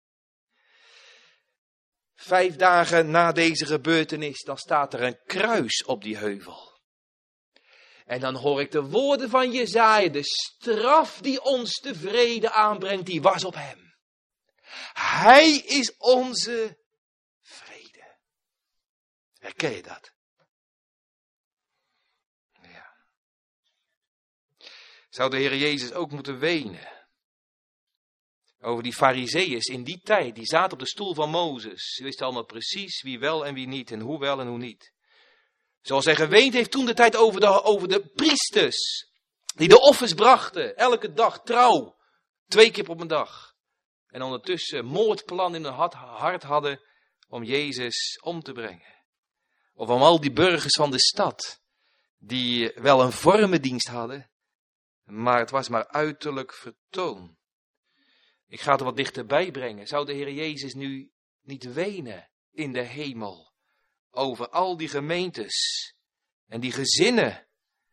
5 dagen na deze gebeurtenis, dan staat er een kruis op die heuvel. En dan hoor ik de woorden van Jesaja, de straf die ons de vrede aanbrengt, die was op hem. Hij is onze vrede. Herken je dat? Ja. Zou de Heer Jezus ook moeten wenen over die Farizeeërs in die tijd, die zaten op de stoel van Mozes. Ze wisten allemaal precies wie wel en wie niet, en hoe wel en hoe niet. Zoals hij geweend heeft toen de tijd over de priesters, die de offers brachten, elke dag trouw, 2 keer op een dag. En ondertussen moordplan in hun hart hadden om Jezus om te brengen. Of om al die burgers van de stad, die wel een vormendienst hadden, maar het was maar uiterlijk vertoon. Ik ga het er wat dichterbij brengen. Zou de Heer Jezus nu niet wenen in de hemel over al die gemeentes en die gezinnen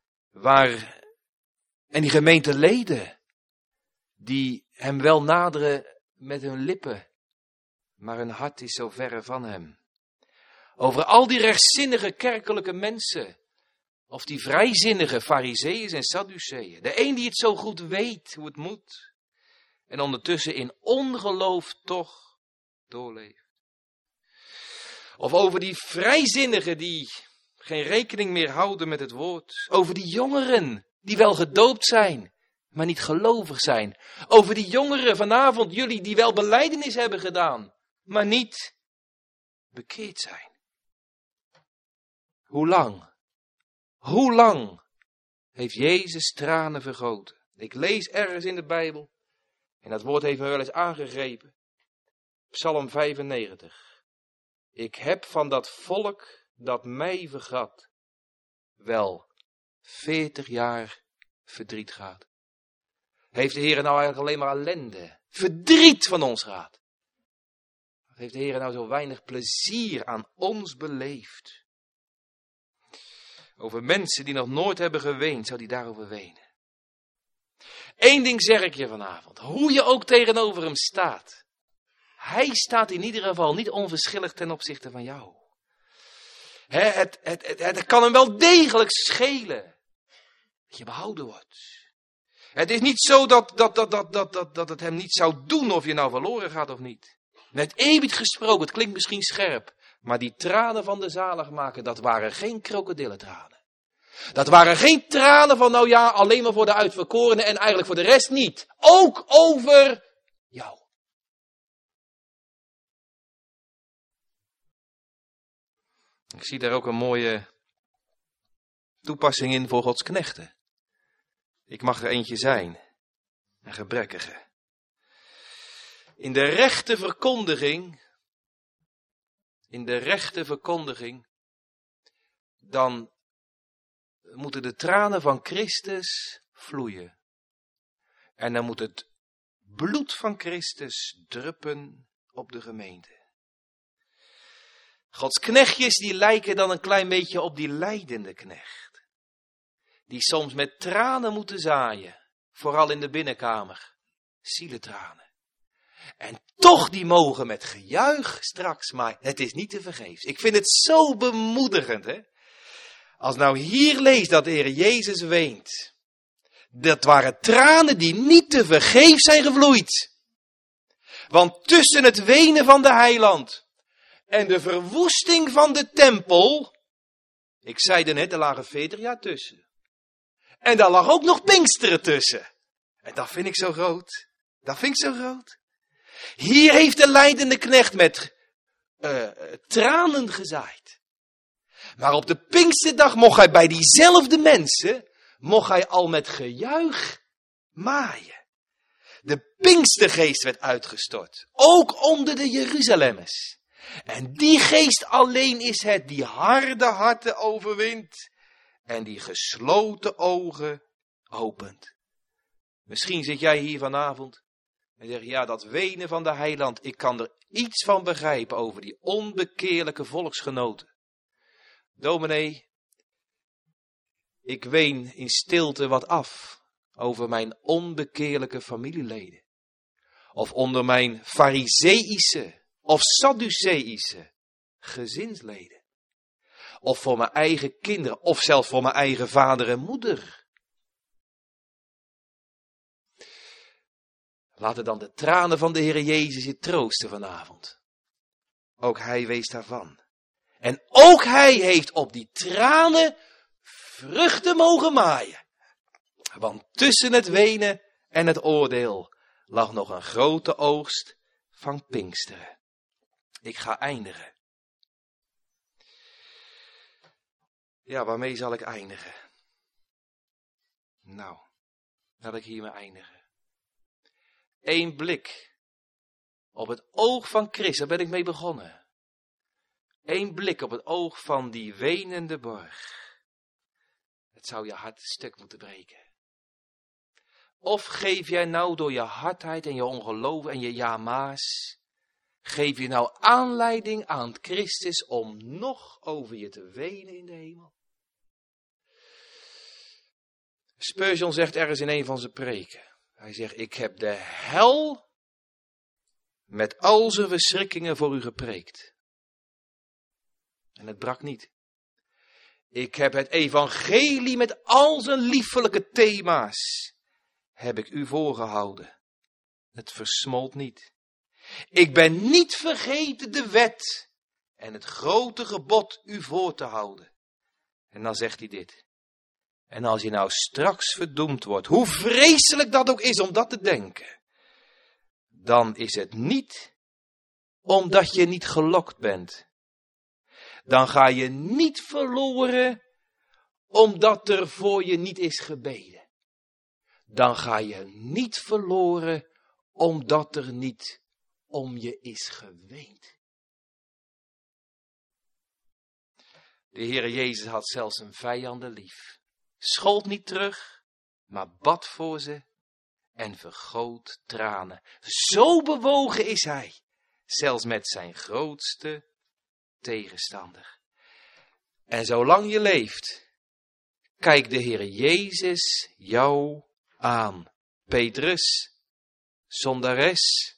en die gemeenteleden die hem wel naderen met hun lippen, maar hun hart is zo verre van hem. Over al die rechtzinnige kerkelijke mensen, of die vrijzinnige Farizeeën en Sadduceeën. De een die het zo goed weet hoe het moet, en ondertussen in ongeloof toch doorleeft. Of over die vrijzinnigen die geen rekening meer houden met het woord. Over die jongeren die wel gedoopt zijn, maar niet gelovig zijn. Over die jongeren vanavond, jullie die wel belijdenis hebben gedaan, maar niet bekeerd zijn. Hoe lang heeft Jezus tranen vergoten? Ik lees ergens in de Bijbel, en dat woord heeft me wel eens aangegrepen. Psalm 95. Ik heb van dat volk dat mij vergat wel 40 jaar verdriet gaat? Heeft de Heer nou eigenlijk alleen maar ellende, verdriet van ons gehad? Heeft de Heer nou zo weinig plezier aan ons beleefd? Over mensen die nog nooit hebben geweend, zou die daarover wenen. Eén ding zeg ik je vanavond, hoe je ook tegenover hem staat. Hij staat in ieder geval niet onverschillig ten opzichte van jou. Het kan hem wel degelijk schelen dat je behouden wordt. Het is niet zo dat het hem niet zou doen of je nou verloren gaat of niet. Met eerbied gesproken, het klinkt misschien scherp, maar die tranen van de zaligmaker, dat waren geen krokodillentranen. Dat waren geen tranen van, nou ja, alleen maar voor de uitverkorenen en eigenlijk voor de rest niet. Ook over jou. Ik zie daar ook een mooie toepassing in voor Gods knechten. Ik mag er eentje zijn, een gebrekkige. In de rechte verkondiging, dan moeten de tranen van Christus vloeien. En dan moet het bloed van Christus druppen op de gemeente. Gods knechtjes die lijken dan een klein beetje op die lijdende knecht. Die soms met tranen moeten zaaien, vooral in de binnenkamer, zieletranen. En toch die mogen met gejuich straks, maar het is niet te vergeefs. Ik vind het zo bemoedigend, hè. Als nou hier leest dat de Heer Jezus weent. Dat waren tranen die niet te vergeefs zijn gevloeid. Want tussen het wenen van de heiland en de verwoesting van de tempel, ik zei er net, er lagen 40 jaar tussen. En daar lag ook nog Pinksteren tussen. En dat vind ik zo groot. Dat vind ik zo groot. Hier heeft de lijdende knecht met tranen gezaaid. Maar op de Pinksterdag mocht hij bij diezelfde mensen, mocht hij al met gejuich maaien. De Pinkstergeest werd uitgestort. Ook onder de Jeruzalemmers. En die geest alleen is het die harde harten overwint. En die gesloten ogen opent. Misschien zit jij hier vanavond en zeg, ja, dat wenen van de heiland, ik kan er iets van begrijpen over die onbekeerlijke volksgenoten. Dominee, ik ween in stilte wat af over mijn onbekeerlijke familieleden. Of onder mijn fariseïsche of sadduceïsche gezinsleden. Of voor mijn eigen kinderen, of zelfs voor mijn eigen vader en moeder. Laten dan de tranen van de Heer Jezus je troosten vanavond. Ook hij wees daarvan. En ook hij heeft op die tranen vruchten mogen maaien. Want tussen het wenen en het oordeel lag nog een grote oogst van Pinksteren. Ik ga eindigen. Ja, waarmee zal ik eindigen? Nou, laat ik hiermee eindigen. Eén blik op het oog van Christus, daar ben ik mee begonnen. Eén blik op het oog van die wenende borg. Het zou je hart stuk moeten breken. Of geef jij nou door je hardheid en je ongeloof en je ja-ma's, geef je nou aanleiding aan Christus om nog over je te wenen in de hemel? Spurgeon zegt ergens in een van zijn preken. Hij zegt, ik heb de hel met al zijn verschrikkingen voor u gepreekt. En het brak niet. Ik heb het evangelie met al zijn liefelijke thema's, heb ik u voorgehouden. Het versmolt niet. Ik ben niet vergeten de wet en het grote gebod u voor te houden. En dan zegt hij dit. En als je nou straks verdoemd wordt, hoe vreselijk dat ook is om dat te denken, dan is het niet omdat je niet gelokt bent. Dan ga je niet verloren omdat er voor je niet is gebeden. Dan ga je niet verloren omdat er niet om je is geweend. De Heere Jezus had zelfs zijn vijanden lief. Schold niet terug, maar bad voor ze en vergoot tranen. Zo bewogen is hij, zelfs met zijn grootste tegenstander. En zolang je leeft, kijkt de Heer Jezus jou aan. Petrus, zondares,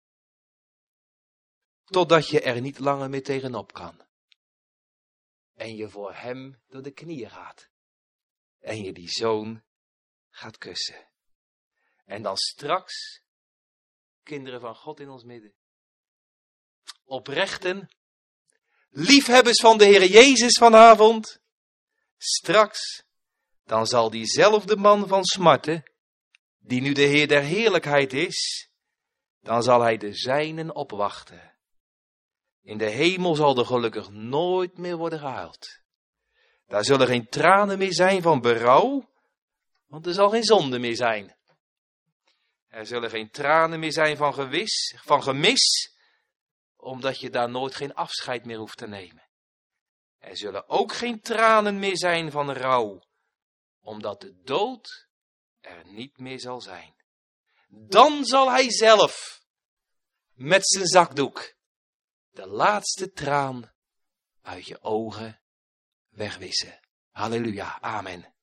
totdat je er niet langer meer tegenop kan. En je voor hem door de knieën gaat. En je die zoon gaat kussen. En dan straks, kinderen van God in ons midden, oprechten, liefhebbers van de Heer Jezus vanavond, straks, dan zal diezelfde man van smarten, die nu de Heer der heerlijkheid is, dan zal hij de zijnen opwachten. In de hemel zal er gelukkig nooit meer worden gehuild. Daar zullen geen tranen meer zijn van berouw, want er zal geen zonde meer zijn. Er zullen geen tranen meer zijn van gemis, omdat je daar nooit geen afscheid meer hoeft te nemen. Er zullen ook geen tranen meer zijn van rouw, omdat de dood er niet meer zal zijn. Dan zal hij zelf met zijn zakdoek de laatste traan uit je ogen wegwissen. Halleluja, amen.